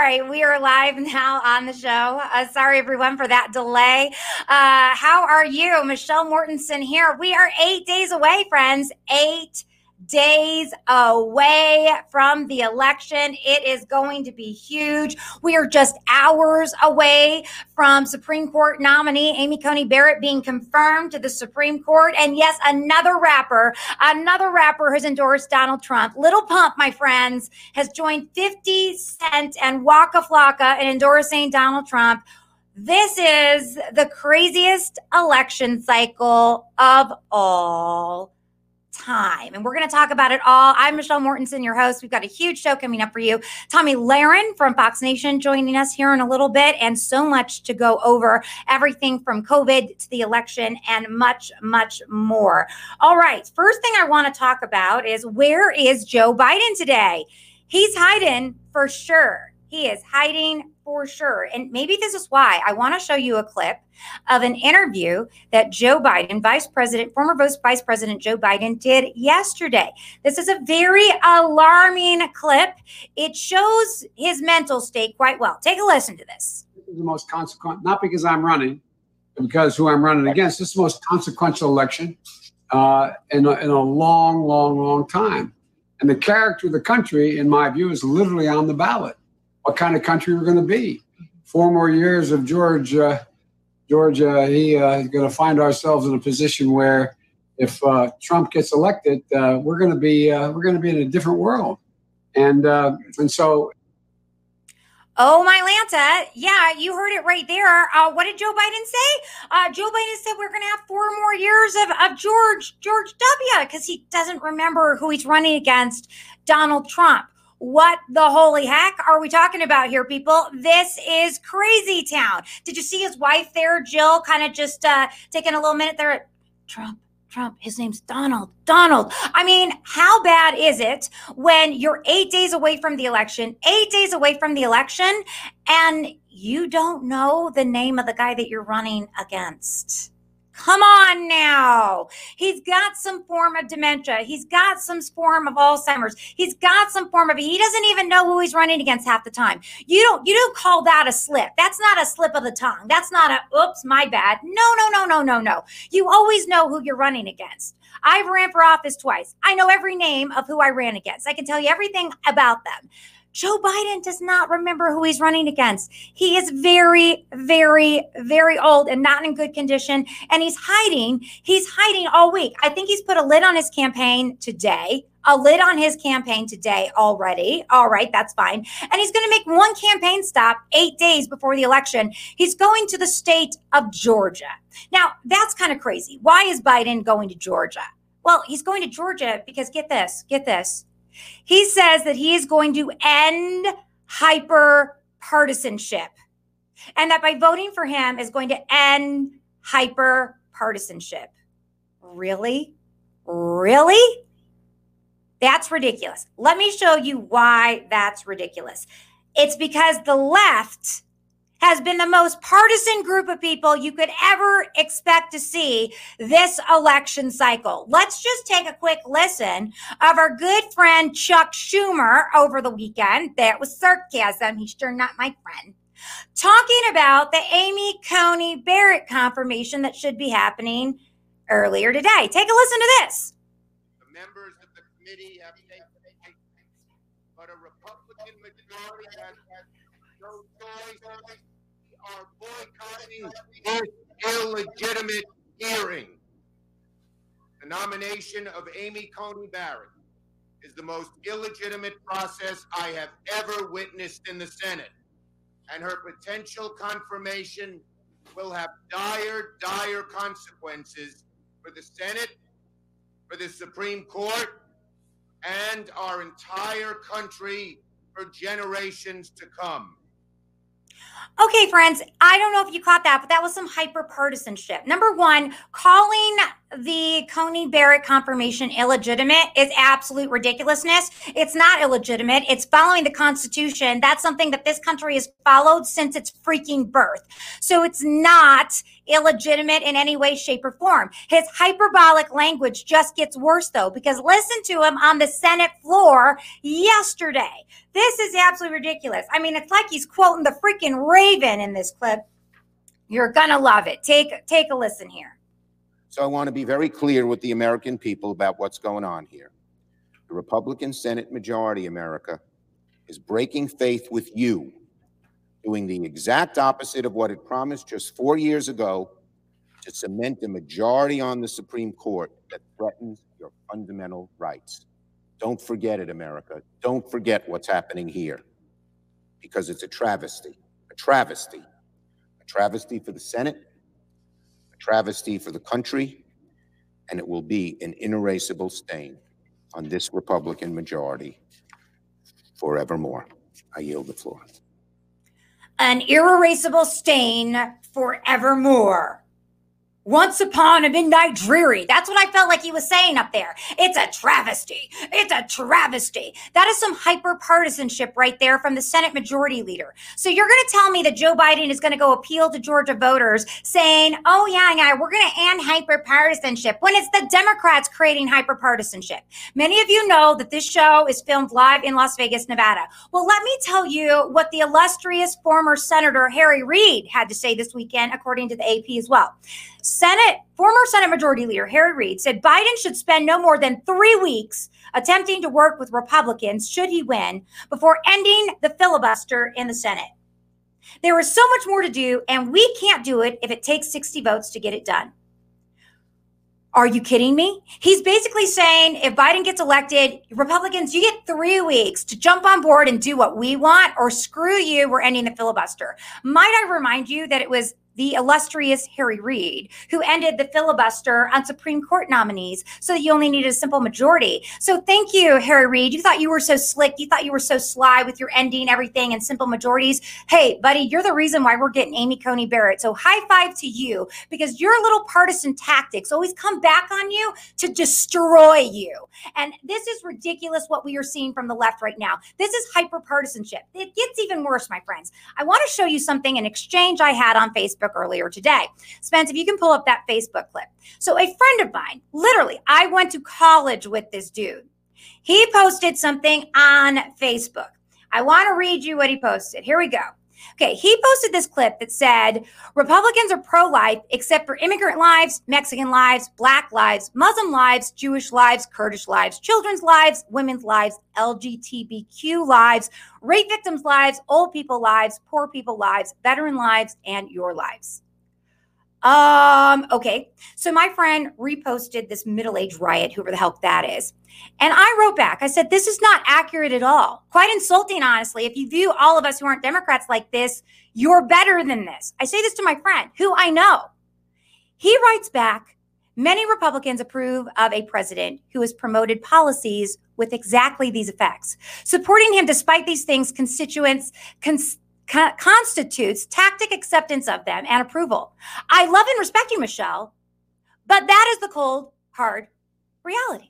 right, we are live now on the show. Sorry, everyone, for that delay. How are you? Michelle Mortensen here. We are 8 days away, friends. 8 days away from the election. It is going to be huge. We are just hours away from Supreme Court nominee Amy Coney Barrett being confirmed to the Supreme Court. And yes, another rapper has endorsed Donald Trump. Lil Pump, my friends, has joined 50 Cent and Waka Flocka in endorsing Donald Trump. This is the craziest election cycle of all time. And we're going to talk about it all. I'm Michelle Mortensen, your host. We've got a huge show coming up for you. Tomi Lahren from Fox Nation joining us here in a little bit, and so much to go over, everything from COVID to the election and much, much more. All right. First thing I want to talk about is, where is Joe Biden today? He's hiding for sure. He is hiding for sure. And maybe this is why I want to show you a clip of an interview that Joe Biden, former Vice President Joe Biden, did yesterday. This is a very alarming clip. It shows his mental state quite well. Take a listen to this. This is the most consequential, not because I'm running, but because who I'm running against. This is the most consequential election in a long, long, long time. And the character of the country, in my view, is literally on the ballot. What kind of country we're going to be. 4 more years of George, he's going to find ourselves in a position where, if Trump gets elected, we're going to be in a different world, and so. Oh, my Lanta. Yeah, you heard it right there. What did Joe Biden say? Joe Biden said we're going to have 4 more years of George W., because he doesn't remember who he's running against, Donald Trump. What the holy heck are we talking about here, people? This is crazy town. Did you see his wife there, Jill, kind of just taking a little minute there? Trump, his name's Donald. I mean, how bad is it when you're 8 days away from the election, and you don't know the name of the guy that you're running against? Come on now. He's got some form of dementia. He's got some form of Alzheimer's. He's got some form of, he doesn't even know who he's running against half the time. You don't call that a slip. That's not a slip of the tongue. That's not a, oops, my bad. No. You always know who you're running against. I've ran for office twice. I know every name of who I ran against. I can tell you everything about them. Joe Biden does not remember who he's running against. He is very, very, very old and not in good condition. And he's hiding all week. I think he's put a lid on his campaign today. Already. All right, that's fine. And he's going to make one campaign stop 8 days before the election. He's going to the state of Georgia. Now, that's kind of crazy. Why is Biden going to Georgia? Well, he's going to Georgia because get this. He says that he is going to end hyper-partisanship, and that by voting for him is going to end hyper-partisanship. Really? That's ridiculous. Let me show you why that's ridiculous. It's because the left has been the most partisan group of people you could ever expect to see this election cycle. Let's just take a quick listen of our good friend Chuck Schumer over the weekend. That was sarcasm. He's sure not my friend. Talking about the Amy Coney Barrett confirmation that should be happening earlier today. Take a listen to this. The members of the committee have taken, but a Republican majority has no choice. Are boycotting this illegitimate hearing. The nomination of Amy Coney Barrett is the most illegitimate process I have ever witnessed in the Senate, and her potential confirmation will have dire consequences for the Senate, for the Supreme Court, and our entire country for generations to come. Okay, friends, I don't know if you caught that, but that was some hyper-partisanship. Number one, calling the Coney Barrett confirmation illegitimate is absolute ridiculousness. It's not illegitimate. It's following the Constitution. That's something that this country has followed since its freaking birth. So it's not illegitimate in any way, shape, or form. His hyperbolic language just gets worse, though, because listen to him on the Senate floor yesterday. This is absolutely ridiculous. I mean, it's like he's quoting the freaking Raven in this clip. You're going to love it. Take a listen here. So I want to be very clear with the American people about what's going on here. The Republican Senate majority, America, is breaking faith with you, doing the exact opposite of what it promised just 4 years ago to cement a majority on the Supreme Court that threatens your fundamental rights. Don't forget it, America. Don't forget what's happening here, because it's a travesty, a travesty, a travesty for the Senate, travesty for the country, and it will be an inerasable stain on this Republican majority forevermore. I yield the floor. An irreplaceable stain forevermore. Once upon a midnight dreary. That's what I felt like he was saying up there. It's a travesty. It's a travesty. That is some hyper-partisanship right there from the Senate Majority Leader. So you're going to tell me that Joe Biden is going to go appeal to Georgia voters saying, oh, yeah, we're going to end hyper-partisanship, when it's the Democrats creating hyper-partisanship. Many of you know that this show is filmed live in Las Vegas, Nevada. Well, let me tell you what the illustrious former Harry Reid had to say this weekend, according to the AP as well. Former Senate Majority Leader Harry Reid said Biden should spend no more than 3 weeks attempting to work with Republicans, should he win, before ending the filibuster in the Senate. There is so much more to do, and we can't do it if it takes 60 votes to get it done. Are you kidding me? He's basically saying if Biden gets elected, Republicans, you get 3 weeks to jump on board and do what we want, or screw you, we're ending the filibuster. Might I remind you that it was the illustrious Harry Reid who ended the filibuster on Supreme Court nominees so that you only needed a simple majority. So thank you, Harry Reid. You thought you were so slick. You thought you were so sly with your ending everything in simple majorities. Hey, buddy, you're the reason why we're getting Amy Coney Barrett. So high five to you, because your little partisan tactics always come back on you to destroy you. And this is ridiculous what we are seeing from the left right now. This is hyper-partisanship. It gets even worse, my friends. I want to show you something, an exchange I had on Facebook earlier today. Spence, if you can pull up that Facebook clip. So a friend of mine, literally, I went to college with this dude. He posted something on Facebook. I want to read you what he posted. Here we go. Okay, he posted this clip that said, Republicans are pro-life except for immigrant lives, Mexican lives, Black lives, Muslim lives, Jewish lives, Kurdish lives, children's lives, women's lives, LGBTQ lives, rape victims' lives, old people lives, poor people lives, veteran lives, and your lives. Okay. So my friend reposted this middle-aged riot, whoever the hell that is. And I wrote back, I said, this is not accurate at all. Quite insulting, honestly. If you view all of us who aren't Democrats like this, you're better than this. I say this to my friend, who I know. He writes back, many Republicans approve of a president who has promoted policies with exactly these effects. Supporting him despite these things constitutes tacit acceptance of them and approval. I love and respect you, Michelle, but that is the cold, hard reality.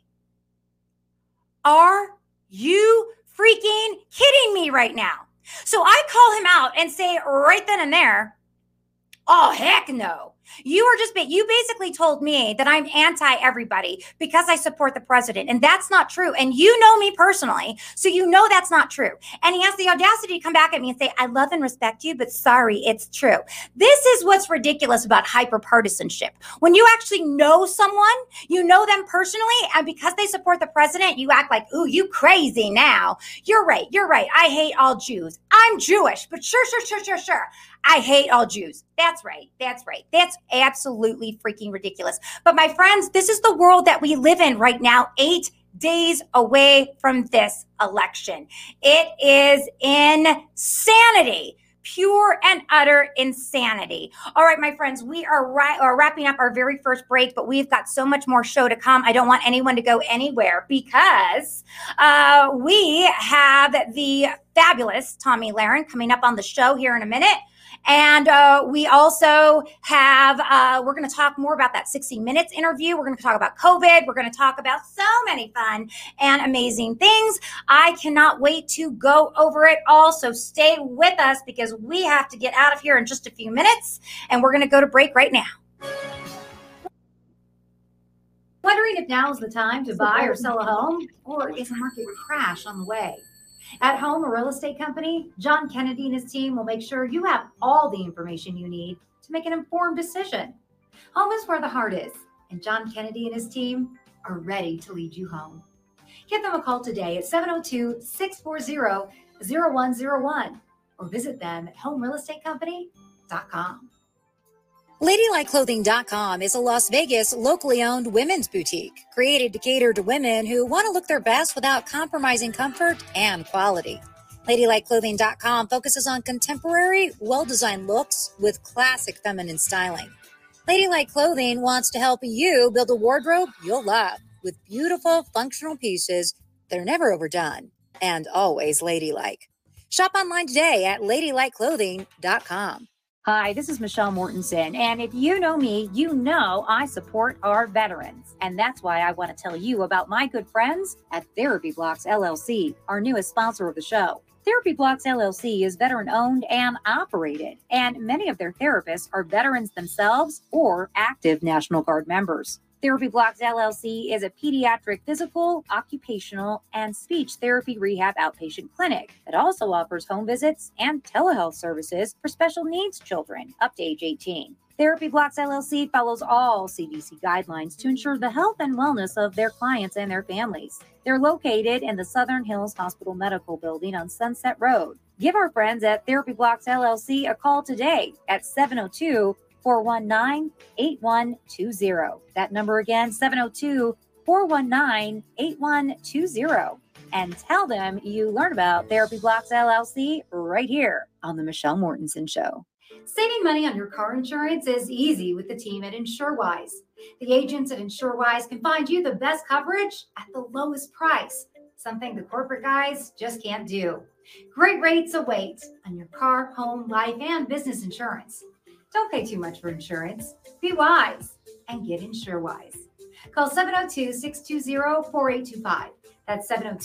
Are you freaking kidding me right now? So I call him out and say right then and there, oh, heck no. You basically told me that I'm anti everybody because I support the president. And that's not true. And you know me personally, so you know that's not true. And he has the audacity to come back at me and say, I love and respect you, but sorry, it's true. This is what's ridiculous about hyper-partisanship. When you actually know someone, you know them personally, and because they support the president, you act like, ooh, you crazy now. You're right. I hate all Jews. I'm Jewish, but sure. I hate all Jews. That's right. That's absolutely freaking ridiculous. But my friends, this is the world that we live in right now, 8 days away from this election. It is insanity. Pure and utter insanity. All right, my friends, we are wrapping up our very first break, but we've got so much more show to come. I don't want anyone to go anywhere because we have the fabulous Tommy Lahren coming up on the show here in a minute. And we also have, we're going to talk more about that 60 Minutes interview. We're going to talk about COVID. We're going to talk about so many fun and amazing things. I cannot wait to go over it all. So stay with us because we have to get out of here in just a few minutes. And we're going to go to break right now. Wondering if now is the time to buy or sell a home, or is the market crash on the way? At Home, a real estate company, John Kennedy and his team will make sure you have all the information you need to make an informed decision. Home is where the heart is, and John Kennedy and his team are ready to lead you home. Give them a call today at 702-640-0101 or visit them at homerealestatecompany.com. LadyLikeClothing.com is a Las Vegas locally owned women's boutique created to cater to women who want to look their best without compromising comfort and quality. LadyLikeClothing.com focuses on contemporary, well-designed looks with classic feminine styling. Ladylike Clothing wants to help you build a wardrobe you'll love with beautiful, functional pieces that are never overdone and always ladylike. Shop online today at LadyLikeClothing.com. Hi, this is Michelle Mortensen, and if you know me, you know I support our veterans, and that's why I want to tell you about my good friends at Therapy Blocks LLC, our newest sponsor of the show. Therapy Blocks LLC is veteran-owned and operated, and many of their therapists are veterans themselves or active National Guard members. Therapy Blocks LLC is a pediatric physical, occupational, and speech therapy rehab outpatient clinic that also offers home visits and telehealth services for special needs children up to age 18. Therapy Blocks LLC follows all CDC guidelines to ensure the health and wellness of their clients and their families. They're located in the Southern Hills Hospital Medical Building on Sunset Road. Give our friends at Therapy Blocks LLC a call today at 702-419-8120. That number again, 702-419-8120. And tell them you learned about Therapy Blocks LLC right here on The Michelle Mortensen Show. Saving money on your car insurance is easy with the team at InsureWise. The agents at InsureWise can find you the best coverage at the lowest price, something the corporate guys just can't do. Great rates await on your car, home, life, and business insurance. Don't pay too much for insurance. Be wise and get InsureWise. Call 702-620-4825. That's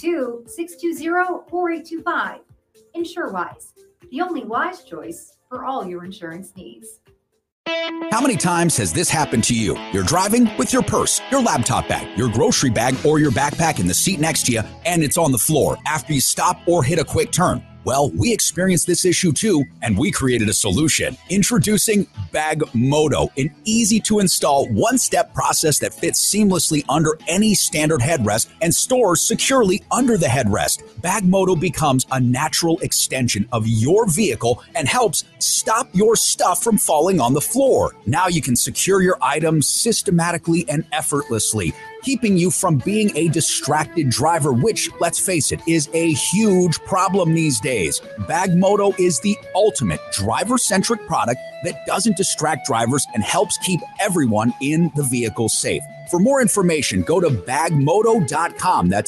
702-620-4825. InsureWise, the only wise choice for all your insurance needs. How many times has this happened to you? You're driving with your purse, your laptop bag, your grocery bag, or your backpack in the seat next to you, and it's on the floor after you stop or hit a quick turn. Well, we experienced this issue too, and we created a solution. Introducing Bagmoto, an easy-to-install, one-step process that fits seamlessly under any standard headrest and stores securely under the headrest. Bagmoto becomes a natural extension of your vehicle and helps stop your stuff from falling on the floor. Now you can secure your items systematically and effortlessly, keeping you from being a distracted driver, which, let's face it, is a huge problem these days. Bagmoto is the ultimate driver-centric product that doesn't distract drivers and helps keep everyone in the vehicle safe. For more information, go to bagmoto.com. That's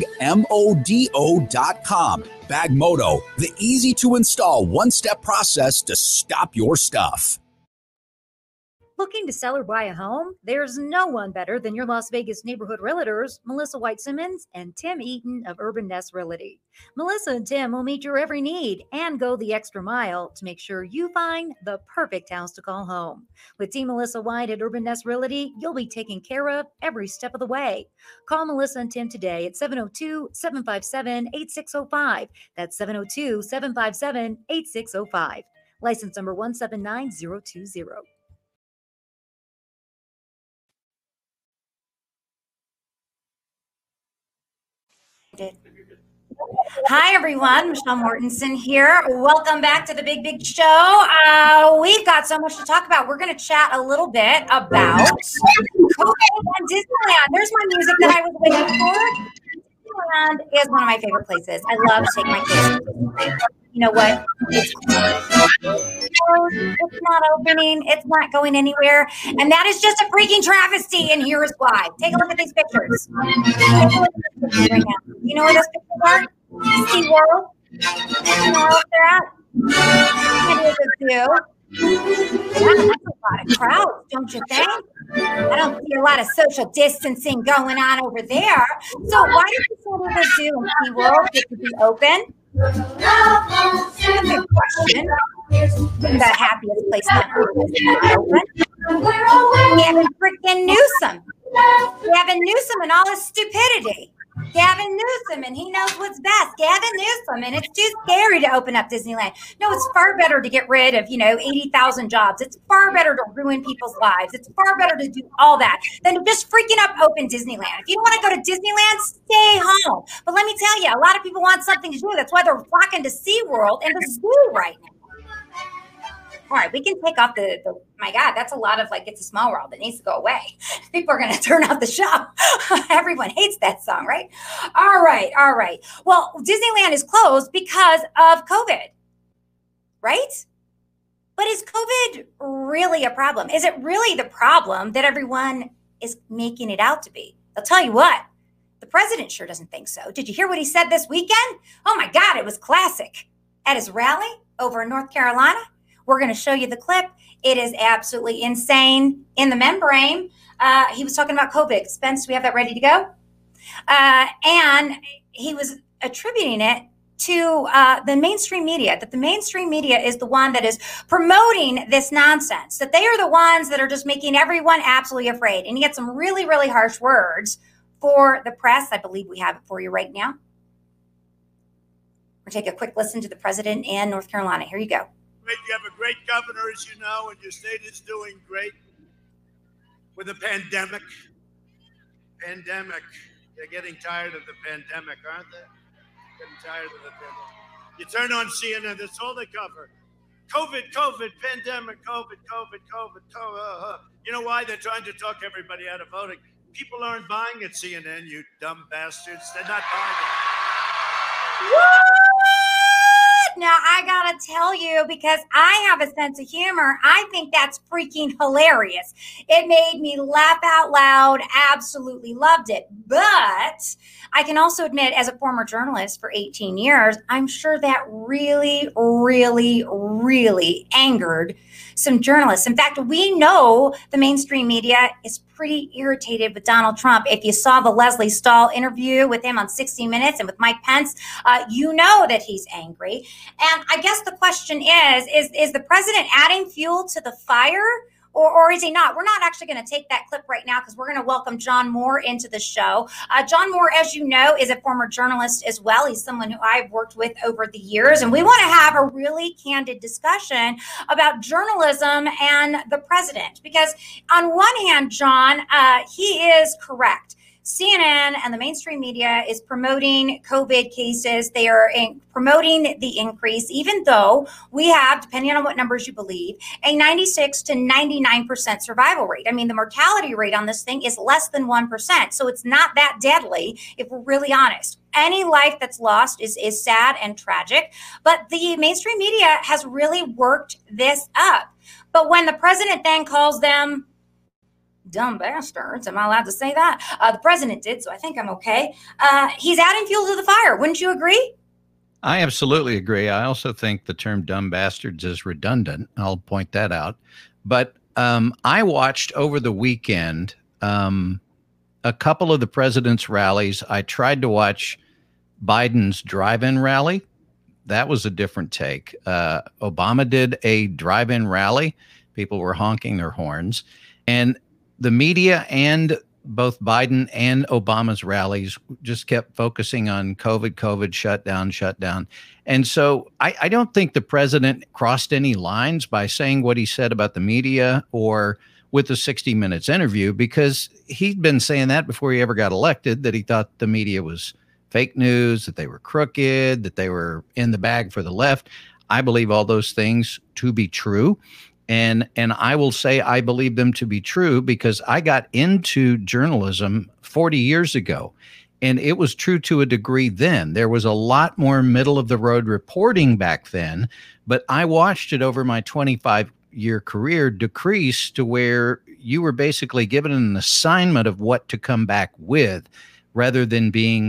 bagmodo.com. Bagmoto, the easy-to-install one-step process to stop your stuff. Looking to sell or buy a home? There's no one better than your Las Vegas neighborhood realtors, Melissa White Simmons and Tim Eaton of Urban Nest Realty. Melissa and Tim will meet your every need and go the extra mile to make sure you find the perfect house to call home. With Team Melissa White at Urban Nest Realty, you'll be taken care of every step of the way. Call Melissa and Tim today at 702-757-8605. That's 702-757-8605. License number 179020. Hi, everyone. Michelle Mortensen here. Welcome back to the Big Show. We've got so much to talk about. We're going to chat a little bit about COVID and Disneyland. There's my music that I was waiting for. Disneyland is one of my favorite places. I love to take my kids. You know what? It's not opening. It's not going anywhere. And that is just a freaking travesty. And here is why. Take a look at these pictures. Take a look at these pictures right now. You know where those pictures are? SeaWorld. You know, if they're at the zoo, yeah, that's a lot of crowds, don't you think? I don't see a lot of social distancing going on over there. So why did you say that the zoo and SeaWorld get to be open? That's a good question. The happiest place on earth is not open. Gavin freaking Newsom. Gavin Newsom and all his stupidity. Gavin Newsom, and he knows what's best. Gavin Newsom, and it's too scary to open up Disneyland. No, it's far better to get rid of, 80,000 jobs. It's far better to ruin people's lives. It's far better to do all that than to just freaking up open Disneyland. If you don't want to go to Disneyland, stay home. But let me tell you, a lot of people want something to do. That's why they're flocking to SeaWorld and the zoo right now. All right, we can take off the my God, that's a lot of It's a Small World that needs to go away. People are going to turn off the show. Everyone hates that song, right? All right. Well, Disneyland is closed because of COVID, right? But is COVID really a problem? Is it really the problem that everyone is making it out to be? I'll tell you what, the president sure doesn't think so. Did you hear what he said this weekend? Oh my God, it was classic. At his rally over in North Carolina, we're going to show you the clip. It is absolutely insane. In the membrane, he was talking about COVID. Spence, do we have that ready to go? And he was attributing it to the mainstream media, that the mainstream media is the one that is promoting this nonsense, that they are the ones that are just making everyone absolutely afraid. And he had some really, really harsh words for the press. I believe we have it for you right now. We'll take a quick listen to the president in North Carolina. Here you go. You have a great governor, as you know, and your state is doing great with the pandemic. They're getting tired of the pandemic, aren't they? Getting tired of the pandemic. You turn on CNN, that's all they cover. COVID, pandemic, COVID. You know why? They're trying to talk everybody out of voting. People aren't buying at CNN, you dumb bastards. They're not buying it. What? Now, I gotta tell you, because I have a sense of humor, I think that's freaking hilarious. It made me laugh out loud. Absolutely loved it. But I can also admit, as a former journalist for 18 years, I'm sure that really, really, really angered some journalists. In fact, we know the mainstream media is pretty irritated with Donald Trump. If you saw the Leslie Stahl interview with him on 60 Minutes and with Mike Pence, you know that he's angry. And I guess the question is the president adding fuel to the fire? Or is he not? We're not actually going to take that clip right now because we're going to welcome John Moore into the show. John Moore, as you know, is a former journalist as well. He's someone who I've worked with over the years. And we want to have a really candid discussion about journalism and the president. Because on one hand, John, he is correct. CNN and the mainstream media is promoting COVID cases. They are promoting the increase, even though we have, depending on what numbers you believe, a 96 to 99% survival rate. I mean, the mortality rate on this thing is less than 1%. So it's not that deadly if we're really honest. Any life that's lost is sad and tragic. But the mainstream media has really worked this up. But when the president then calls them dumb bastards. Am I allowed to say that? The president did, so I think I'm okay. He's adding fuel to the fire. Wouldn't you agree? I absolutely agree. I also think the term dumb bastards is redundant. I'll point that out. But I watched over the weekend a couple of the president's rallies. I tried to watch Biden's drive-in rally. That was a different take. Obama did a drive-in rally. People were honking their horns. And the media and both Biden and Obama's rallies just kept focusing on COVID, shutdown. And so I don't think the president crossed any lines by saying what he said about the media or with the 60 Minutes interview, because he'd been saying that before he ever got elected, that he thought the media was fake news, that they were crooked, that they were in the bag for the left. I believe all those things to be true. And I will say I believe them to be true because I got into journalism 40 years ago, and it was true to a degree then. There was a lot more middle of the road reporting back then, but I watched it over my 25-year career decrease to where you were basically given an assignment of what to come back with rather than being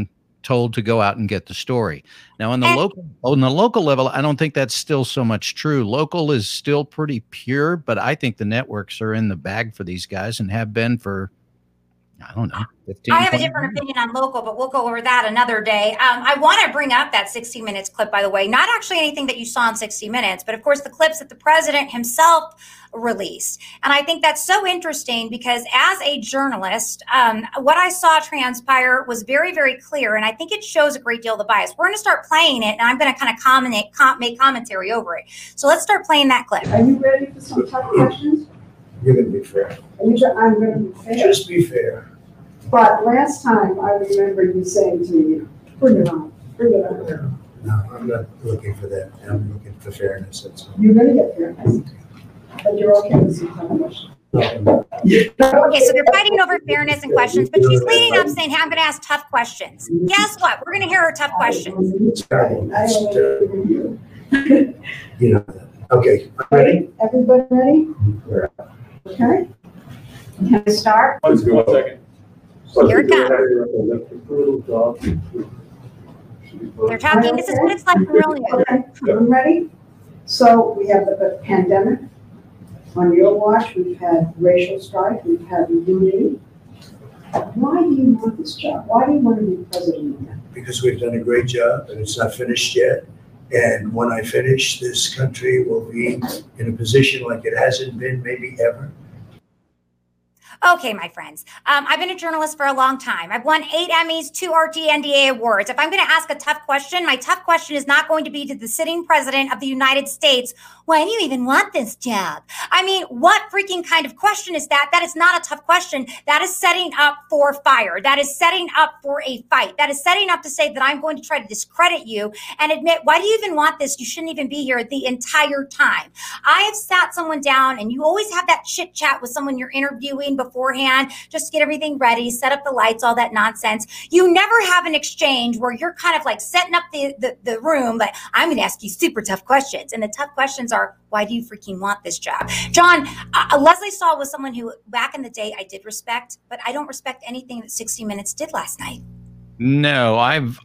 told to go out and get the story. Now on the local level, I don't think that's still so much true. Local is still pretty pure, but I think the networks are in the bag for these guys and have been for, I don't know, 15, I have a different opinion on local, but we'll go over that another day. I want to bring up that 60 Minutes clip, by the way, not actually anything that you saw in 60 Minutes, but of course the clips that the president himself released. And I think that's so interesting because as a journalist, what I saw transpire was very, very clear. And I think it shows a great deal of the bias. We're going to start playing it and I'm going to kind of make commentary over it. So let's start playing that clip. Are you ready for some tough questions? You're going to be fair. I'm going to be fair. Just be fair. But last time I remember you saying to me, bring it on, bring it on. No, I'm not looking for that. I'm looking for fairness. That's all. You're going to get fairness. But you're okay with some tough questions. Okay, so they're fighting over fairness and questions, but she's leading up saying, hey, I'm going to ask tough questions. Guess what? We're going to hear her tough questions. You know that. Okay, ready? Everybody ready? Okay. Can I start? Let's go 1 second. Here it comes. They're talking. This is what it's like for real news. Okay, I'm ready. So we have the pandemic. On your watch, we've had racial strife. We've had looting. Why do you want this job? Why do you want to be president again? Because we've done a great job and it's not finished yet. And when I finish, this country will be in a position like it hasn't been maybe ever. Okay, my friends, I've been a journalist for a long time. I've won 8 Emmys, 2 RTNDA awards. If I'm going to ask a tough question, my tough question is not going to be to the sitting president of the United States. Why do you even want this job? I mean, what freaking kind of question is that? That is not a tough question. That is setting up for fire. That is setting up for a fight. That is setting up to say that I'm going to try to discredit you and admit, why do you even want this? You shouldn't even be here the entire time. I have sat someone down, and you always have that chit chat with someone you're interviewing beforehand, just to get everything ready, set up the lights, all that nonsense. You never have an exchange where you're kind of like setting up the room, but I'm going to ask you super tough questions. And the tough questions are, why do you freaking want this job? John, Lesley Stahl was someone who back in the day I did respect, but I don't respect anything that 60 Minutes did last night. No,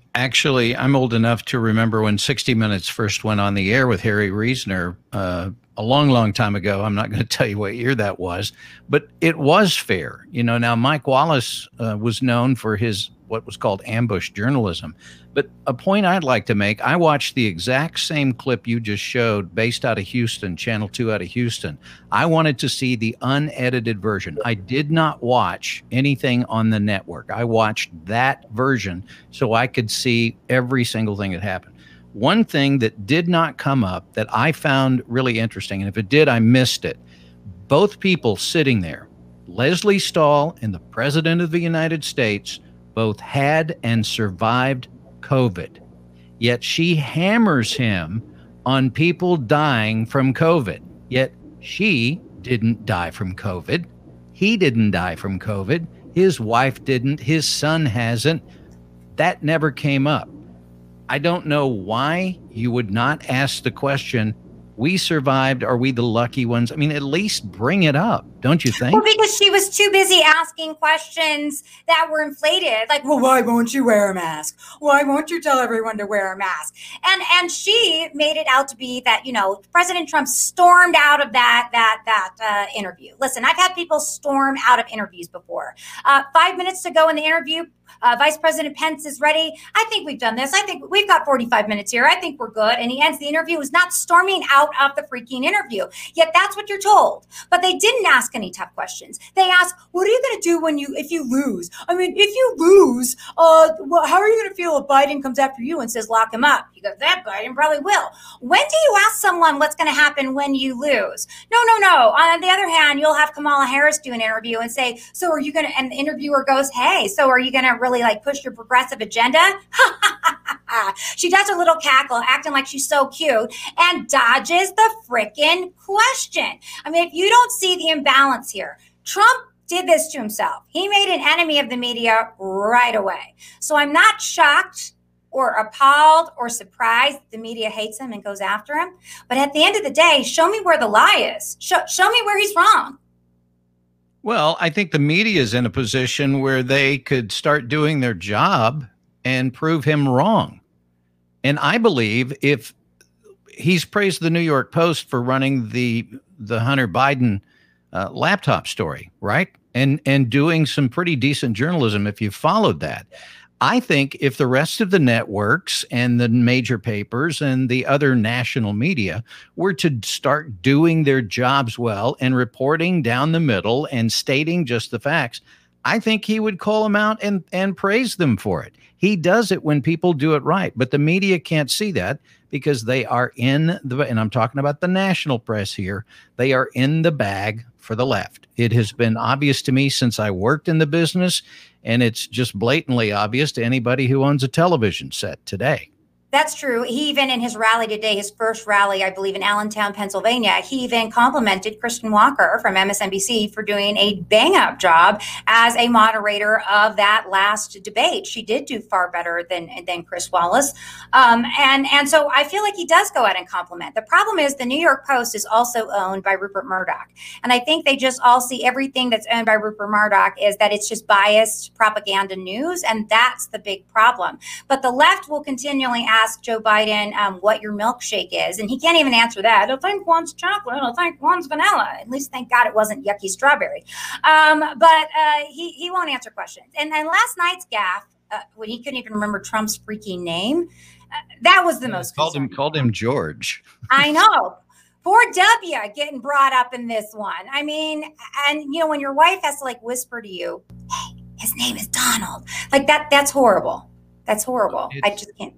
I'm old enough to remember when 60 Minutes first went on the air with Harry Reasoner a long, long time ago. I'm not going to tell you what year that was, but it was fair. You know, now Mike Wallace was known for his what was called ambush journalism. But a point I'd like to make, I watched the exact same clip you just showed based out of Houston, Channel 2 out of Houston. I wanted to see the unedited version. I did not watch anything on the network. I watched that version so I could see every single thing that happened. One thing that did not come up that I found really interesting, and if it did, I missed it. Both people sitting there, Lesley Stahl and the President of the United States, both had and survived COVID. Yet she hammers him on people dying from COVID. Yet she didn't die from COVID. He didn't die from COVID. His wife didn't. His son hasn't. That never came up. I don't know why you would not ask the question, we survived, are we the lucky ones? I mean, at least bring it up, don't you think? Well, because she was too busy asking questions that were inflated. Like, well, why won't you wear a mask? Why won't you tell everyone to wear a mask? And she made it out to be that, you know, President Trump stormed out of that interview. Listen, I've had people storm out of interviews before. 5 minutes to go in the interview. Vice President Pence is ready. I think we've done this. I think we've got 45 minutes here. I think we're good. And he ends the interview. Was not storming out of the freaking interview. Yet that's what you're told. But they didn't ask any tough questions. They asked, what are you going to do if you lose? I mean, if you lose, well, how are you going to feel if Biden comes after you and says, lock him up? You go, that Biden probably will. When do you ask someone what's going to happen when you lose? No. On the other hand, you'll have Kamala Harris do an interview and say, so are you going to, and the interviewer goes, hey, so are you going to really like push your progressive agenda? She does a little cackle, acting like she's so cute, and dodges the frickin' question. I mean, if you don't see the imbalance here, Trump did this to himself. He made an enemy of the media right away. So I'm not shocked or appalled or surprised that the media hates him and goes after him. But at the end of the day, show me where the lie is. Show me where he's wrong. Well, I think the media is in a position where they could start doing their job and prove him wrong. And I believe if he's praised the New York Post for running the Hunter Biden laptop story, right? And doing some pretty decent journalism if you followed that. I think if the rest of the networks and the major papers and the other national media were to start doing their jobs well and reporting down the middle and stating just the facts, I think he would call them out and praise them for it. He does it when people do it right, but the media can't see that because they are in the, and I'm talking about the national press here, they are in the bag for the left. It has been obvious to me since I worked in the business, and it's just blatantly obvious to anybody who owns a television set today. That's true. He even in his rally today, his first rally, I believe in Allentown, Pennsylvania, he even complimented Kristen Walker from MSNBC for doing a bang up job as a moderator of that last debate. She did do far better than Chris Wallace. And so I feel like he does go out and compliment. The problem is the New York Post is also owned by Rupert Murdoch. And I think they just all see everything that's owned by Rupert Murdoch is that it's just biased propaganda news. And that's the big problem. But the left will continually ask Joe Biden what your milkshake is, and he can't even answer that. I think one's chocolate, I think one's vanilla. At least thank God it wasn't yucky strawberry. But he won't answer questions. And last night's gaffe, when he couldn't even remember Trump's freaking name, that was the most called him George. I know. Poor W getting brought up in this one. I mean, and you know, when your wife has to like whisper to you, hey, his name is Donald. Like that's horrible. That's horrible. I just can't.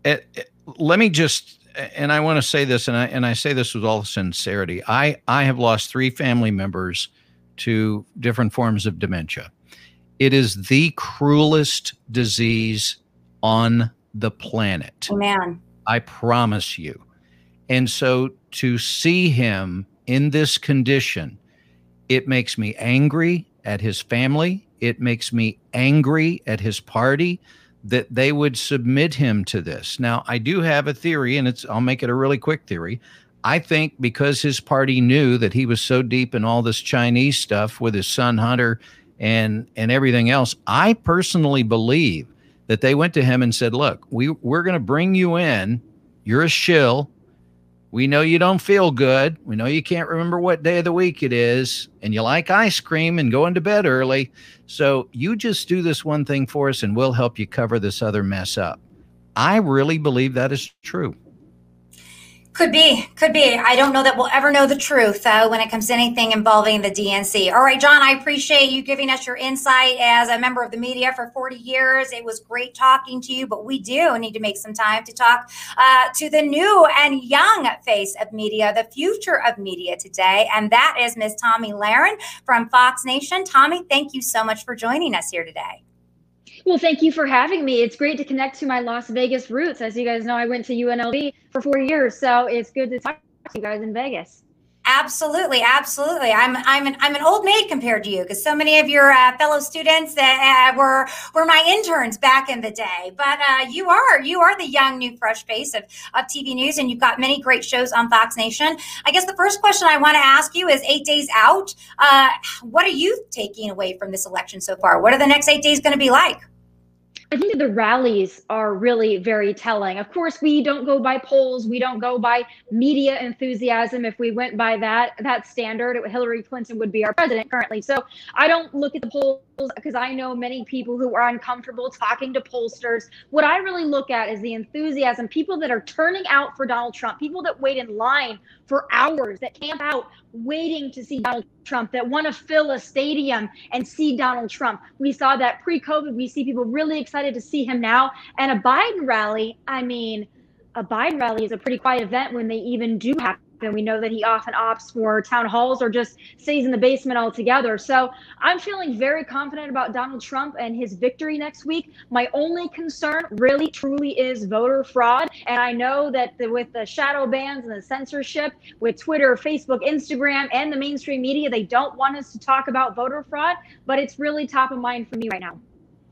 Let me just, and I want to say this, and I say this with all sincerity. I have lost 3 family members to different forms of dementia. It is the cruelest disease on the planet. Oh, man. I promise you. And so to see him in this condition, it makes me angry at his family. It makes me angry at his party that they would submit him to this. Now, I do have a theory, and I'll make it a really quick theory. I think because his party knew that he was so deep in all this Chinese stuff with his son Hunter and everything else, I personally believe that they went to him and said, look, we're going to bring you in. You're a shill. We know you don't feel good. We know you can't remember what day of the week it is, and you like ice cream and going to bed early. So you just do this one thing for us, and we'll help you cover this other mess up. I really believe that is true. Could be. I don't know that we'll ever know the truth when it comes to anything involving the DNC. All right, John, I appreciate you giving us your insight as a member of the media for 40 years. It was great talking to you, but we do need to make some time to talk to the new and young face of media, the future of media today, and that is Ms. Tomi Lahren from Fox Nation. Tomi, thank you so much for joining us here today. Well, thank you for having me. It's great to connect to my Las Vegas roots. As you guys know, I went to UNLV for 4 years, so it's good to talk to you guys in Vegas. Absolutely. I'm an old maid compared to you because so many of your fellow students that were my interns back in the day. But you are the young, new, fresh face of TV news, and you've got many great shows on Fox Nation. I guess the first question I want to ask you is 8 days out. What are you taking away from this election so far? What are the next 8 days going to be like? I think that the rallies are really very telling. Of course, we don't go by polls. We don't go by media enthusiasm. If we went by that standard, Hillary Clinton would be our president currently. So I don't look at the polls because I know many people who are uncomfortable talking to pollsters. What I really look at is the enthusiasm, people that are turning out for Donald Trump, people that wait in line for hours, that camp out waiting to see Donald Trump, that want to fill a stadium and see Donald Trump. We saw that pre-COVID. We see people really excited to see him now. And a Biden rally, a Biden rally is a pretty quiet event when they even do happen. We know that he often opts for town halls or just stays in the basement altogether. So I'm feeling very confident about Donald Trump and his victory next week. My only concern really, truly is voter fraud. And I know that with the shadow bans and the censorship with Twitter, Facebook, Instagram, and the mainstream media, they don't want us to talk about voter fraud, but it's really top of mind for me right now.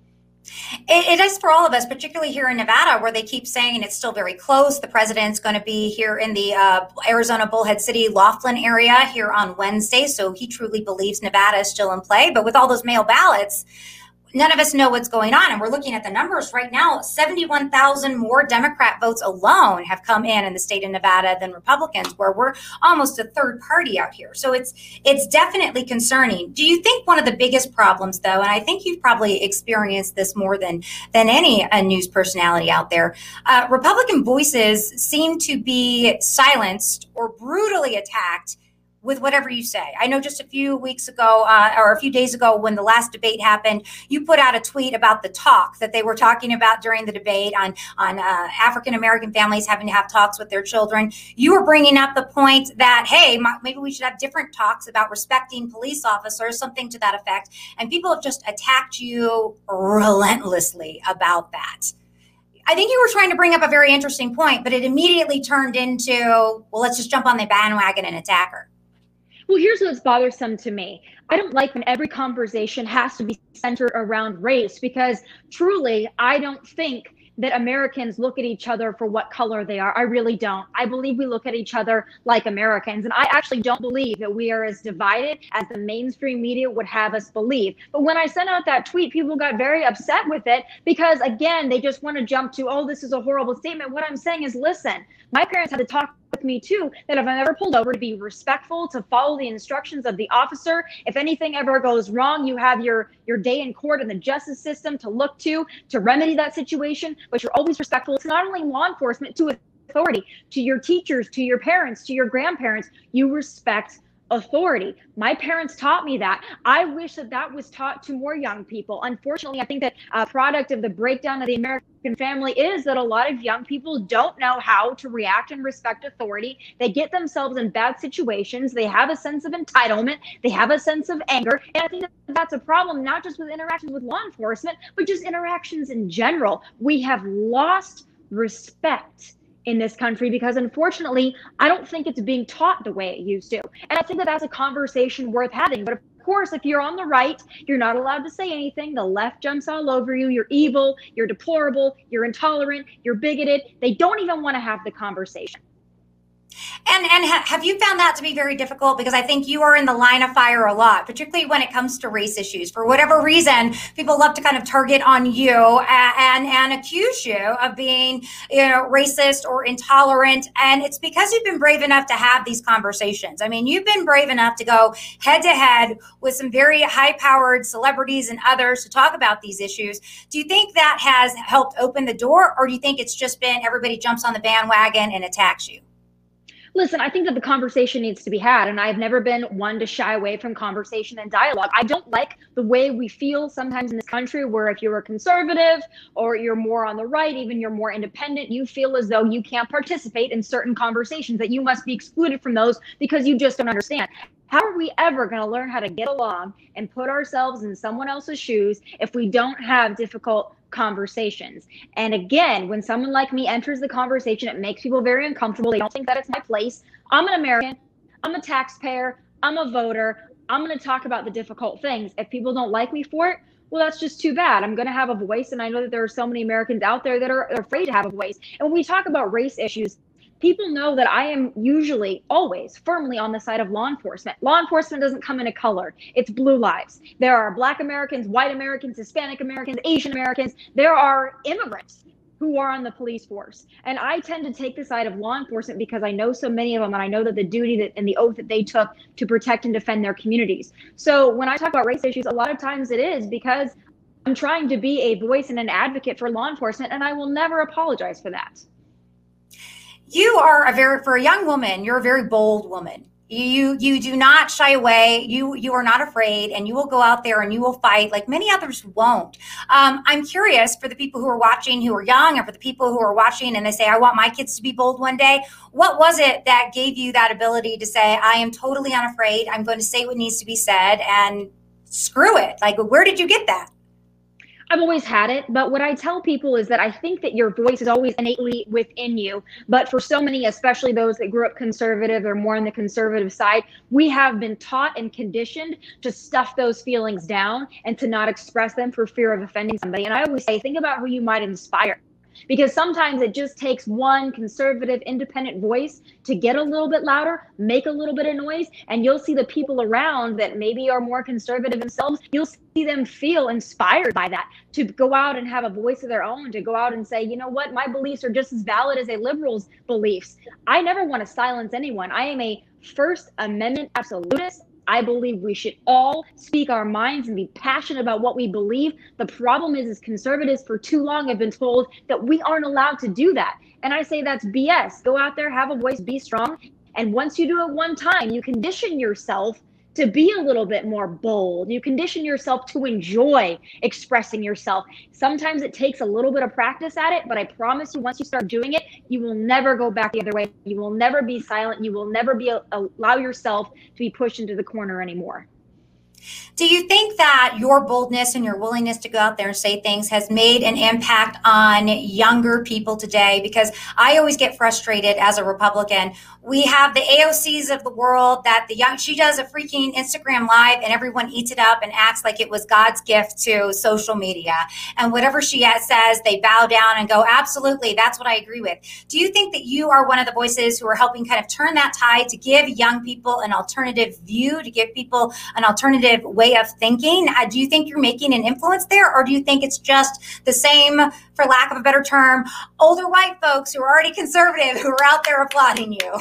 It is for all of us, particularly here in Nevada, where they keep saying it's still very close. The president's going to be here in the Arizona Bullhead City, Laughlin area here on Wednesday. So he truly believes Nevada is still in play. But with all those mail ballots, none of us know what's going on. And we're looking at the numbers right now. 71,000 more Democrat votes alone have come in the state of Nevada than Republicans, where we're almost a third party out here. So it's definitely concerning. Do you think one of the biggest problems, though, and I think you've probably experienced this more than any news personality out there, Republican voices seem to be silenced or brutally attacked with whatever you say. I know just a few weeks ago or a few days ago when the last debate happened, you put out a tweet about the talk that they were talking about during the debate on African-American families having to have talks with their children. You were bringing up the point that, hey, maybe we should have different talks about respecting police officers, something to that effect. And people have just attacked you relentlessly about that. I think you were trying to bring up a very interesting point, but it immediately turned into, well, let's just jump on the bandwagon and attack her. Well, here's what's bothersome to me. I don't like when every conversation has to be centered around race, because truly, I don't think that Americans look at each other for what color they are. I really don't. I believe we look at each other like Americans. And I actually don't believe that we are as divided as the mainstream media would have us believe. But when I sent out that tweet, people got very upset with it because, again, they just want to jump to, oh, this is a horrible statement. What I'm saying is, listen, my parents had to talk with me too, that if I'm ever pulled over, to be respectful, to follow the instructions of the officer. If anything ever goes wrong, you have your day in court and the justice system to look to remedy that situation. But you're always respectful to not only law enforcement, to authority, to your teachers, to your parents, to your grandparents. You respect authority. My parents taught me that. I wish that was taught to more young people. Unfortunately, I think that a product of the breakdown of the American family is that a lot of young people don't know how to react and respect authority. They get themselves in bad situations. They have a sense of entitlement. They have a sense of anger. And I think that's a problem, not just with interactions with law enforcement, but just interactions in general. We have lost respect in this country because, unfortunately, I don't think it's being taught the way it used to. And I think that that's a conversation worth having. But of course, if you're on the right, you're not allowed to say anything. The left jumps all over you. You're evil, you're deplorable, you're intolerant, you're bigoted. They don't even want to have the conversation. And have you found that to be very difficult? Because I think you are in the line of fire a lot, particularly when it comes to race issues. For whatever reason, people love to kind of target on you and accuse you of being, racist or intolerant. And it's because you've been brave enough to have these conversations. I mean, you've been brave enough to go head to head with some very high-powered celebrities and others to talk about these issues. Do you think that has helped open the door, or do you think it's just been everybody jumps on the bandwagon and attacks you? Listen, I think that the conversation needs to be had, and I've never been one to shy away from conversation and dialogue. I don't like the way we feel sometimes in this country, where if you're a conservative or you're more on the right, even you're more independent, you feel as though you can't participate in certain conversations, that you must be excluded from those because you just don't understand. How are we ever going to learn how to get along and put ourselves in someone else's shoes if we don't have difficult conversations? And again, when someone like me enters the conversation, it makes people very uncomfortable. They don't think that it's my place. I'm an American. I'm a taxpayer. I'm a voter. I'm going to talk about the difficult things. If people don't like me for it, well, that's just too bad. I'm going to have a voice. And I know that there are so many Americans out there that are afraid to have a voice. And when we talk about race issues, people know that I am usually always firmly on the side of law enforcement. Law enforcement doesn't come in a color. It's blue lives. There are Black Americans, white Americans, Hispanic Americans, Asian Americans. There are immigrants who are on the police force. And I tend to take the side of law enforcement because I know so many of them, and I know that the duty and the oath that they took to protect and defend their communities. So when I talk about race issues, a lot of times it is because I'm trying to be a voice and an advocate for law enforcement, and I will never apologize for that. You are for a young woman, you're a very bold woman. You do not shy away. You are not afraid, and you will go out there and you will fight like many others won't. I'm curious, for the people who are watching who are young, and for the people who are watching and they say, I want my kids to be bold one day. What was it that gave you that ability to say, I am totally unafraid. I'm going to say what needs to be said and screw it? Like, where did you get that? I've always had it, but what I tell people is that I think that your voice is always innately within you. But for so many, especially those that grew up conservative or more on the conservative side, we have been taught and conditioned to stuff those feelings down and to not express them for fear of offending somebody. And I always say, think about who you might inspire. because sometimes it just takes one conservative, independent voice to get a little bit louder, make a little bit of noise, and you'll see the people around that maybe are more conservative themselves, you'll see them feel inspired by that, to go out and have a voice of their own, to go out and say, you know what, my beliefs are just as valid as a liberal's beliefs. I never want to silence anyone. I am a First Amendment absolutist. I believe we should all speak our minds and be passionate about what we believe. The problem is conservatives for too long have been told that we aren't allowed to do that. And I say that's BS. Go out there, have a voice, be strong. And once you do it one time, you condition yourself to be a little bit more bold. You condition yourself to enjoy expressing yourself. Sometimes it takes a little bit of practice at it, but I promise you, once you start doing it, you will never go back the other way. You will never be silent. You will never allow yourself to be pushed into the corner anymore. Do you think that your boldness and your willingness to go out there and say things has made an impact on younger people today? Because I always get frustrated as a Republican. We have the AOCs of the world that she does a freaking Instagram live and everyone eats it up and acts like it was God's gift to social media. And whatever she says, they bow down and go, absolutely, that's what I agree with. Do you think that you are one of the voices who are helping kind of turn that tide to give young people an alternative view, to give people an alternative way of thinking? Do you think you're making an influence there, or do you think it's just the same, for lack of a better term, older white folks who are already conservative who are out there applauding you?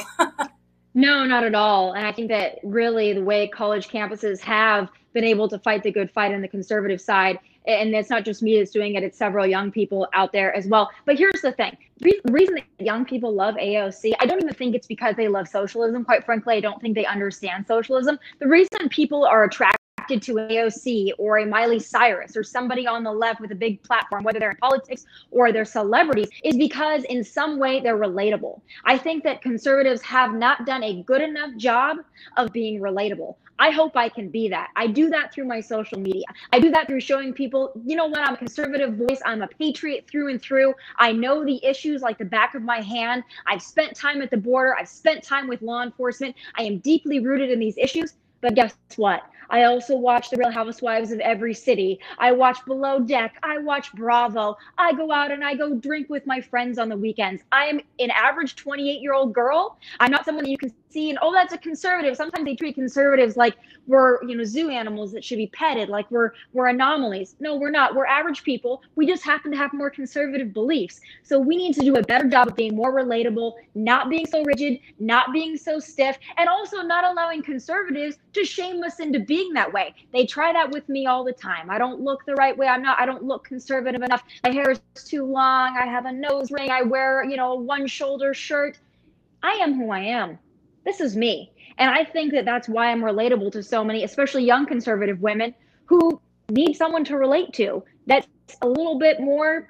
No, not at all. And I think that really the way college campuses have been able to fight the good fight on the conservative side, and it's not just me that's doing it, it's several young people out there as well. But here's the thing. The reason that young people love AOC, I don't even think it's because they love socialism. Quite frankly, I don't think they understand socialism. The reason people are attracted to AOC or a Miley Cyrus or somebody on the left with a big platform, whether they're in politics or they're celebrities, is because in some way they're relatable. I think that conservatives have not done a good enough job of being relatable. I hope I can be that. I do that through my social media. I do that through showing people, you know what, I'm a conservative voice. I'm a patriot through and through. I know the issues like the back of my hand. I've spent time at the border. I've spent time with law enforcement. I am deeply rooted in these issues. But guess what? I also watch The Real Housewives of every city. I watch Below Deck. I watch Bravo. I go out and I go drink with my friends on the weekends. I am an average 28-year-old girl. I'm not someone that you can see and, oh, that's a conservative. Sometimes they treat conservatives like we're, zoo animals that should be petted, like we're anomalies. No, we're not. We're average people. We just happen to have more conservative beliefs. So we need to do a better job of being more relatable, not being so rigid, not being so stiff, and also not allowing conservatives to shame us into being that way. They try that with me all the time. I don't look the right way. I don't look conservative enough. My hair is too long. I have a nose ring. I wear, a one shoulder shirt. I am who I am. This is me. And I think that that's why I'm relatable to so many, especially young conservative women who need someone to relate to that's a little bit more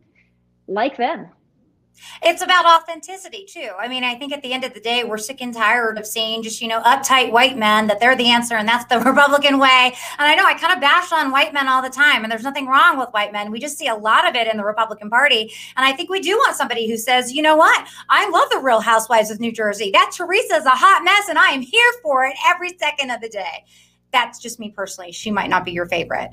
like them. It's about authenticity too. I mean, I think at the end of the day, we're sick and tired of seeing just, uptight white men, that they're the answer and that's the Republican way. And I know I kind of bash on white men all the time, and there's nothing wrong with white men. We just see a lot of it in the Republican Party. And I think we do want somebody who says, you know what? I love the Real Housewives of New Jersey. That Teresa's a hot mess and I am here for it every second of the day. That's just me personally. She might not be your favorite.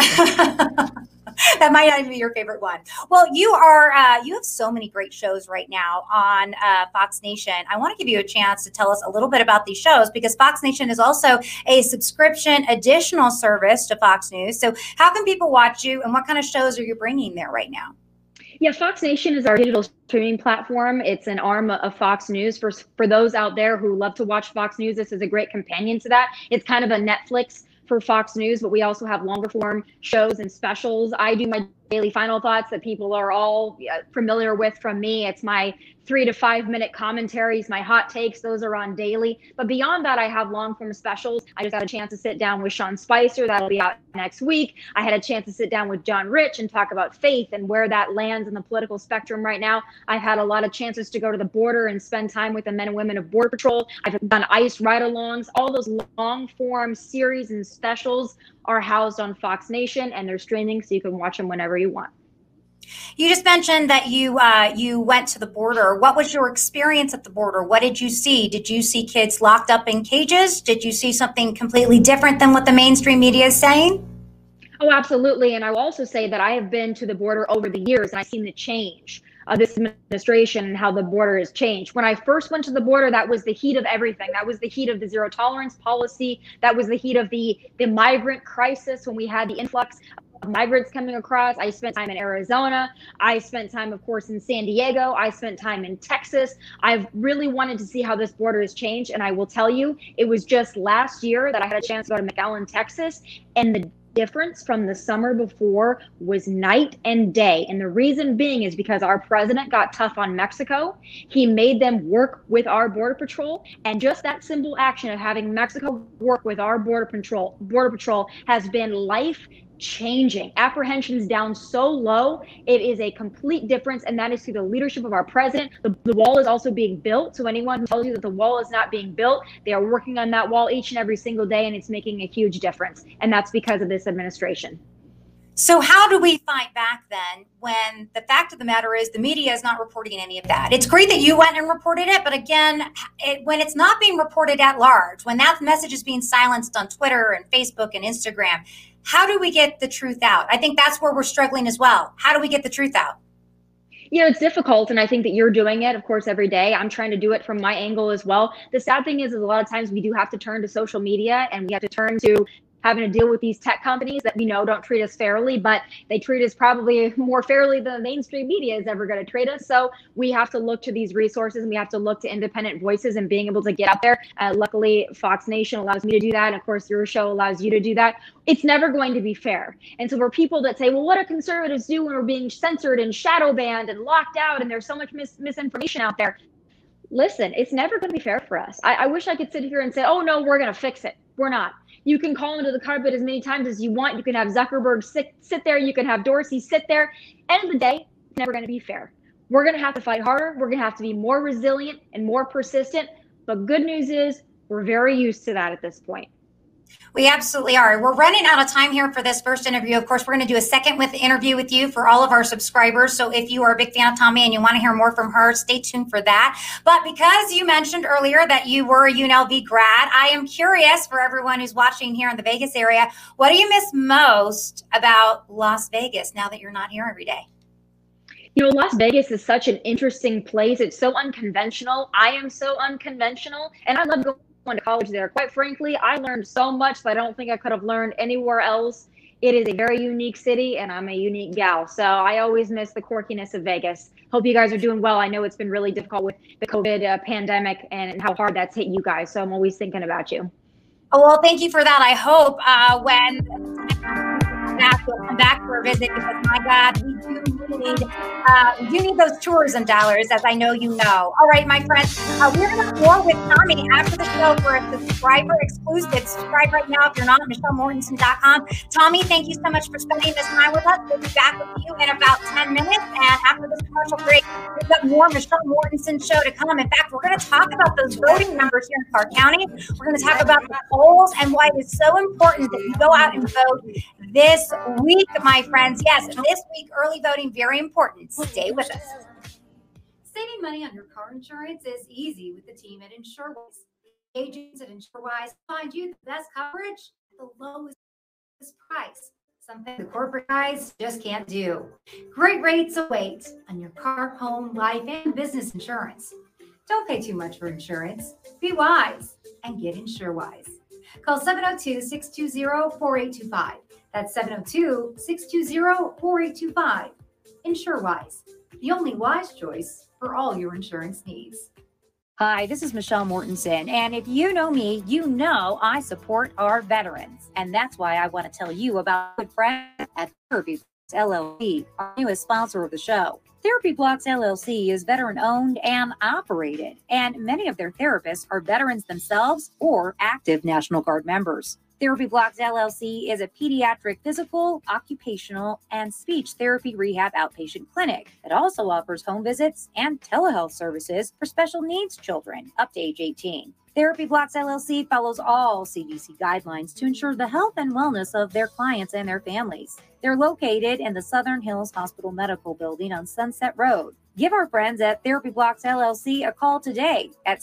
That might not even be your favorite one. Well, you have so many great shows right now on Fox Nation. I want to give you a chance to tell us a little bit about these shows, because Fox Nation is also a subscription additional service to Fox News. So how can people watch you, and what kind of shows are you bringing there right now? Yeah, Fox Nation is our digital streaming platform. It's an arm of Fox News. For those out there who love to watch Fox News, this is a great companion to that. It's kind of a Netflix for Fox News, but we also have longer form shows and specials. I do my daily final thoughts that people are all familiar with from me. It's my 3 to 5 minute commentaries, my hot takes, those are on daily. But beyond that, I have long form specials. I just got a chance to sit down with Sean Spicer. That'll be out next week. I had a chance to sit down with John Rich and talk about faith and where that lands in the political spectrum right now. I've had a lot of chances to go to the border and spend time with the men and women of Border Patrol. I've done ICE ride-alongs. All those long form series and specials are housed on Fox Nation, and they're streaming, so you can watch them whenever you want. You just mentioned that you went to the border. What was your experience at the border? What did you see? Did you see kids locked up in cages? Did you see something completely different than what the mainstream media is saying? Oh, absolutely. And I will also say that I have been to the border over the years, and I've seen the change. this administration and how the border has changed. When I first went to the border, that was the heat of everything. That was the heat of the zero tolerance policy. That was the heat of the migrant crisis when we had the influx of migrants coming across. I spent time in Arizona. I spent time, of course, in San Diego. I spent time in Texas. I've really wanted to see how this border has changed. And I will tell you, it was just last year that I had a chance to go to McAllen, Texas, and the difference from the summer before was night and day. And the reason being is because our president got tough on Mexico. He made them work with our Border Patrol. And just that simple action of having Mexico work with our Border Patrol has been life changing. Apprehensions down so low. It is a complete difference, and that is through the leadership of our president. The wall is also being built. So anyone who tells you that the wall is not being built, they are working on that wall each and every single day, and it's making a huge difference. And that's because of this administration. So how do we fight back then when the fact of the matter is the media is not reporting any of that? It's great that you went and reported it, but again, when it's not being reported at large, when that message is being silenced on Twitter and Facebook and Instagram, how do we get the truth out? I think that's where we're struggling as well. How do we get the truth out? You know, it's difficult, and I think that you're doing it, of course, every day. I'm trying to do it from my angle as well. The sad thing is a lot of times we do have to turn to social media, and we have to turn to having to deal with these tech companies that we know don't treat us fairly, but they treat us probably more fairly than the mainstream media is ever going to treat us. So we have to look to these resources, and we have to look to independent voices and being able to get out there. Luckily, Fox Nation allows me to do that. And of course, your show allows you to do that. It's never going to be fair. And so for people that say, well, what do conservatives do when we're being censored and shadow banned and locked out and there's so much misinformation out there? Listen, it's never going to be fair for us. I wish I could sit here and say, oh, no, we're going to fix it. We're not. You can call into the carpet as many times as you want. You can have Zuckerberg sit there. You can have Dorsey sit there. End of the day, it's never going to be fair. We're going to have to fight harder. We're going to have to be more resilient and more persistent. But good news is we're very used to that at this point. We absolutely are. We're running out of time here for this first interview. Of course, we're going to do a second interview with you for all of our subscribers. So if you are a big fan of Tomi and you want to hear more from her, stay tuned for that. But because you mentioned earlier that you were a UNLV grad, I am curious for everyone who's watching here in the Vegas area, what do you miss most about Las Vegas now that you're not here every day? You know, Las Vegas is such an interesting place. It's so unconventional. I am so unconventional, and I love going to college there. Quite frankly, I learned so much that I don't think I could have learned anywhere else. It is a very unique city, and I'm a unique gal. So I always miss the quirkiness of Vegas. Hope you guys are doing well. I know it's been really difficult with the COVID pandemic and how hard that's hit you guys. So I'm always thinking about you. Oh, well, thank you for that. I hope when you'll come back for a visit, because my God, we do need those tourism dollars, as I know you know. All right, my friends, we're going to have more with Tomi after the show for a subscriber exclusive. Subscribe right now if you're not, MichelleMortensen.com. Tomi, thank you so much for spending this time with us. We'll be back with you in about 10 minutes. And after this commercial break, we've got more Michelle Mortensen show to come. In fact, we're going to talk about those voting numbers here in Clark County. We're going to talk about the polls and why it is so important that you go out and vote this week, my friends. Yes, this week, early voting, very important. Stay with us. Saving money on your car insurance is easy with the team at InsureWise. Agents at InsureWise find you the best coverage at the lowest price. Something the corporate guys just can't do. Great rates await on your car, home, life, and business insurance. Don't pay too much for insurance. Be wise and get InsureWise. Call 702-620-4825. That's 702-620-4825. InsureWise, the only wise choice for all your insurance needs. Hi, this is Michelle Mortensen, and if you know me, you know I support our veterans, and that's why I want to tell you about good friends at Therapy Blocks LLC, our newest sponsor of the show. Therapy Blocks LLC is veteran-owned and operated, and many of their therapists are veterans themselves or active National Guard members. Therapy Blocks LLC is a pediatric physical, occupational, and speech therapy rehab outpatient clinic that also offers home visits and telehealth services for special needs children up to age 18. Therapy Blocks LLC follows all CDC guidelines to ensure the health and wellness of their clients and their families. They're located in the Southern Hills Hospital Medical Building on Sunset Road. Give our friends at Therapy Blocks LLC a call today at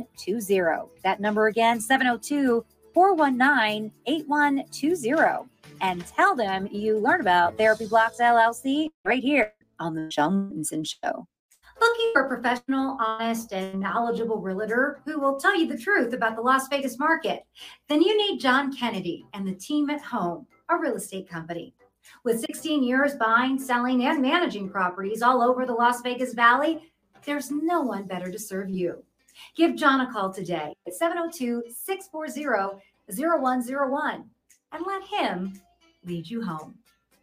702-419-8120. That number again, 702-419-8120. and tell them you learned about Therapy Blocks LLC right here on the Michelle Mortensen Show. Looking for a professional, honest, and knowledgeable realtor who will tell you the truth about the Las Vegas market? Then you need John Kennedy and the team at Home, a real estate company. With 16 years buying, selling, and managing properties all over the Las Vegas Valley, there's no one better to serve you. Give John a call today at 702-640-0101 and let him lead you home.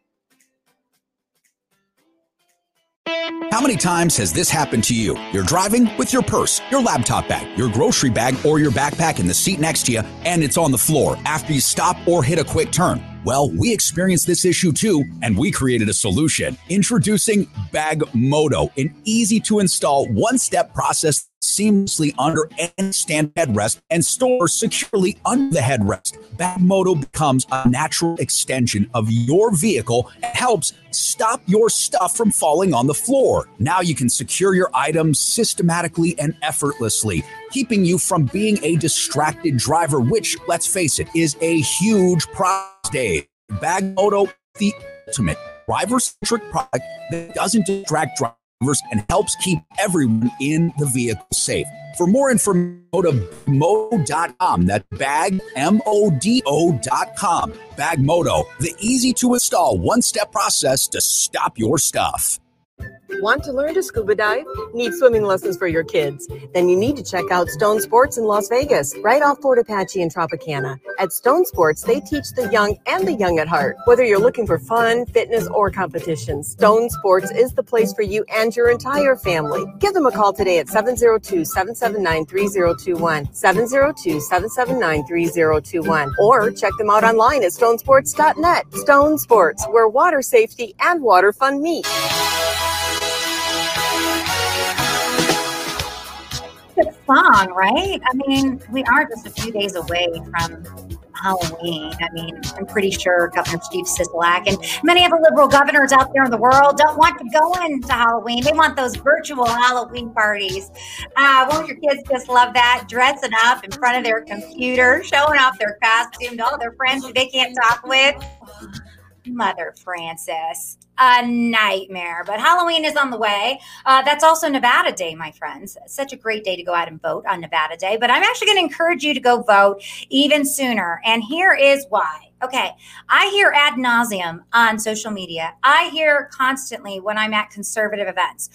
How many times has this happened to you? You're driving with your purse, your laptop bag, your grocery bag, or your backpack in the seat next to you, and it's on the floor after you stop or hit a quick turn. Well, we experienced this issue too, and we created a solution. Introducing Bagmoto, an easy-to-install, one-step process seamlessly under any standard headrest and stores securely under the headrest. Bagmoto becomes a natural extension of your vehicle and helps stop your stuff from falling on the floor. Now you can secure your items systematically and effortlessly, keeping you from being a distracted driver, which, let's face it, is a huge problem today. Bagmoto, the ultimate driver-centric product that doesn't distract drivers and helps keep everyone in the vehicle safe. For more information, go to bagmoto.com. That's bagmodo.com. Bagmoto, the easy-to-install one-step process to stop your stuff. Want to learn to scuba dive? Need swimming lessons for your kids? Then you need to check out Stone Sports in Las Vegas, right off Fort Apache and Tropicana. At Stone Sports, they teach the young and the young at heart. Whether you're looking for fun, fitness, or competition, Stone Sports is the place for you and your entire family. Give them a call today at 702-779-3021, 702-779-3021, or check them out online at stonesports.net. Stone Sports, where water safety and water fun meet. Good song, right? I mean, we are just a few days away from Halloween. I mean, I'm pretty sure Governor Steve Sisolak and many of the liberal governors out there in the world don't want to go into Halloween. They want those virtual Halloween parties. Won't your kids just love that? Dressing up in front of their computer, showing off their costume to all their friends who they can't talk with. Mother Francis, a nightmare. But Halloween is on the way. That's also Nevada Day, my friends. Such a great day to go out and vote on Nevada Day. But I'm actually going to encourage you to go vote even sooner. And here is why. Okay, I hear ad nauseum on social media. I hear constantly when I'm at conservative events,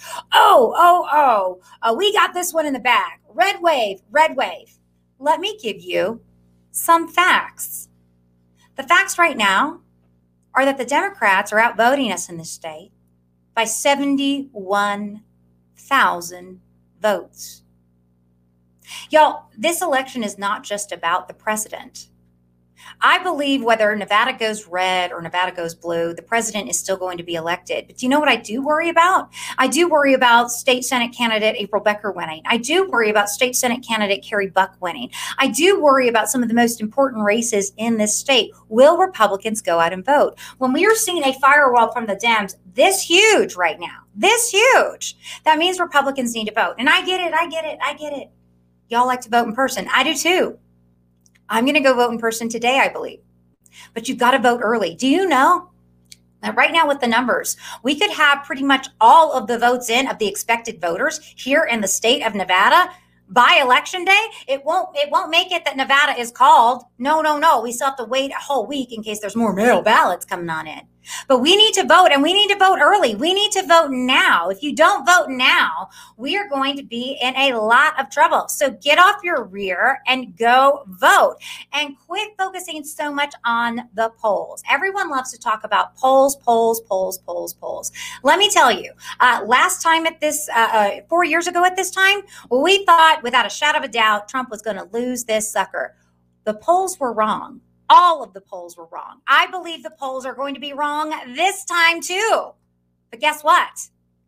we got this one in the bag. Red wave, red wave. Let me give you some facts. The facts right now are that the Democrats are outvoting us in this state by 71,000 votes. Y'all, this election is not just about the president. I believe whether Nevada goes red or Nevada goes blue, the president is still going to be elected. But do you know what I do worry about? I do worry about state Senate candidate April Becker winning. I do worry about state Senate candidate Carrie Buck winning. I do worry about some of the most important races in this state. Will Republicans go out and vote? When we are seeing a firewall from the Dems this huge right now, this huge, that means Republicans need to vote. And I get it. Y'all like to vote in person. I do too. I'm going to go vote in person today, I believe. But you've got to vote early. Do you know that right now with the numbers, we could have pretty much all of the votes in of the expected voters here in the state of Nevada by election day? It won't make it that Nevada is called. No. We still have to wait a whole week in case there's more mail ballots coming on in. But we need to vote, and we need to vote early. We need to vote now. If you don't vote now, we are going to be in a lot of trouble. So get off your rear and go vote. And quit focusing so much on the polls. Everyone loves to talk about polls. Let me tell you, last time at this, 4 years ago at this time, we thought without a shadow of a doubt Trump was going to lose this sucker. The polls were wrong. All of the polls were wrong. I believe the polls are going to be wrong this time too. But guess what?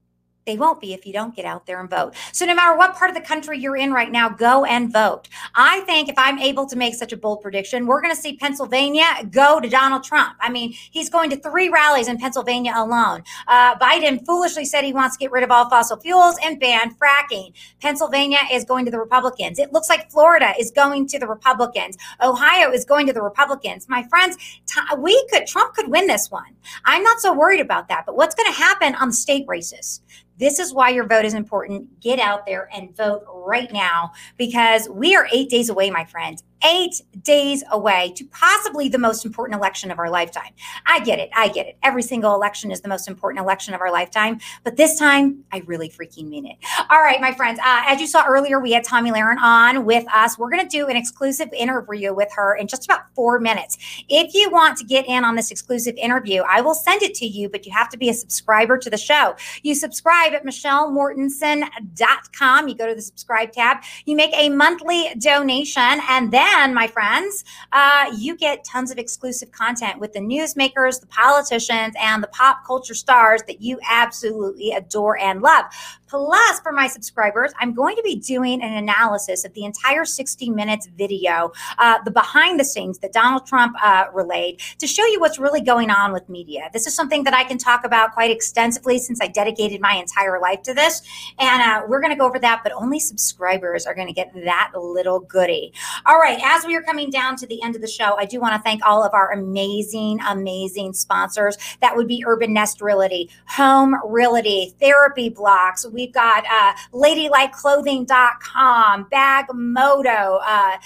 They won't be if you don't get out there and vote. So no matter what part of the country you're in right now, go and vote. I think if I'm able to make such a bold prediction, we're going to see Pennsylvania go to Donald Trump. I mean, he's going to 3 rallies in Pennsylvania alone. Biden foolishly said he wants to get rid of all fossil fuels and ban fracking. Pennsylvania is going to the Republicans. It looks like Florida is going to the Republicans. Ohio is going to the Republicans. My friends, Trump could win this one. I'm not so worried about that. But what's going to happen on the state races? This is why your vote is important. Get out there and vote right now, because we are 8 days away, my friends. 8 days away to possibly the most important election of our lifetime. I get it. Every single election is the most important election of our lifetime. But this time, I really freaking mean it. All right, my friends, as you saw earlier, we had Tomi Lahren on with us. We're going to do an exclusive interview with her in just about 4 minutes. If you want to get in on this exclusive interview, I will send it to you, but you have to be a subscriber to the show. You subscribe at MichelleMortensen.com. You go to the subscribe tab. You make a monthly donation, and then, my friends, you get tons of exclusive content with the newsmakers, the politicians, and the pop culture stars that you absolutely adore and love. Plus, for my subscribers, I'm going to be doing an analysis of the entire 60 Minutes video, the behind the scenes that Donald Trump relayed, to show you what's really going on with media. This is something that I can talk about quite extensively since I dedicated my entire life to this. And we're going to go over that, but only subscribers are going to get that little goodie. All right, as we are coming down to the end of the show, I do want to thank all of our amazing, amazing sponsors. That would be Urban Nest Realty, Home Realty, Therapy Blocks. We've got LadyLikeClothing.com, Bagmoto,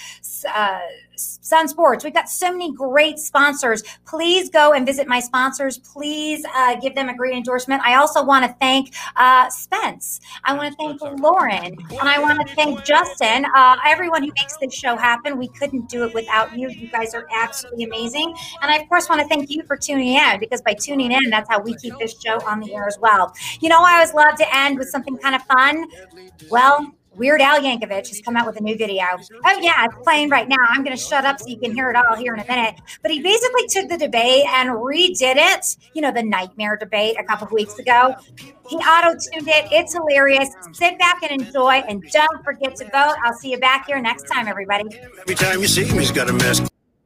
Sun Sports. We've got so many great sponsors. Please go and visit my sponsors. Please give them a great endorsement. I also want to thank Spence. I want to thank Lauren. And I want to thank Justin, everyone who makes this show happen. We couldn't do it without you. You guys are absolutely amazing. And I, of course, want to thank you for tuning in, because by tuning in, that's how we keep this show on the air as well. You know, I always love to end with something kind of fun. Well, Weird Al Yankovic has come out with a new video. Oh, yeah, it's playing right now. I'm going to shut up so you can hear it all here in a minute. But he basically took the debate and redid it. You know, the nightmare debate a couple of weeks ago. He auto-tuned it. It's hilarious. Sit back and enjoy. And don't forget to vote. I'll see you back here next time, everybody. Every time you see him, he's got a mask.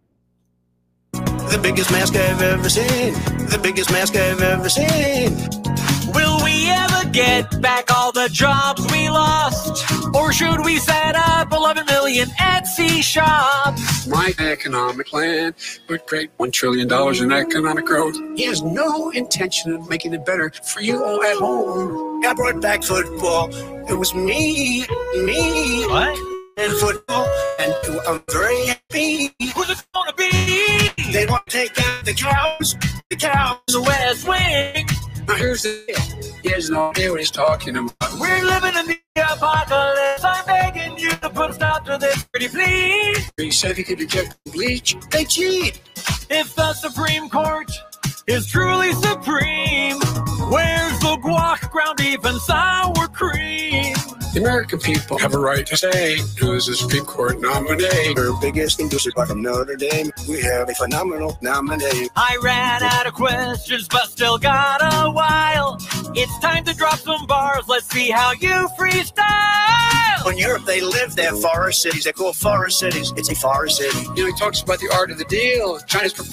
The biggest mask I've ever seen. The biggest mask I've ever seen. Will we ever get back all the jobs we lost? Or should we set up 11 million Etsy shops? My economic plan would create $1 trillion in economic growth. He has no intention of making it better for you all at home. I brought back football. It was me. What? And football, and I'm very happy. Who's it gonna be? They want to take out the cows. The West Wing. Now here's the deal. He has no idea what he's talking about. We're living in the apocalypse. I'm begging you to put a stop to this, pretty please. He said he could inject bleach. They cheat. If the Supreme Court is truly supreme, where's the guac, ground beef, and sour cream? The American people have a right to say who is the Supreme Court nominee. Our biggest industry from Notre Dame. We have a phenomenal nominee. I ran out of questions, but still got a while. It's time to drop some bars. Let's see how you freestyle. In Europe, they live their forest cities. They're called forest cities. It's a forest city. You know, he talks about the art of the deal. China's prepared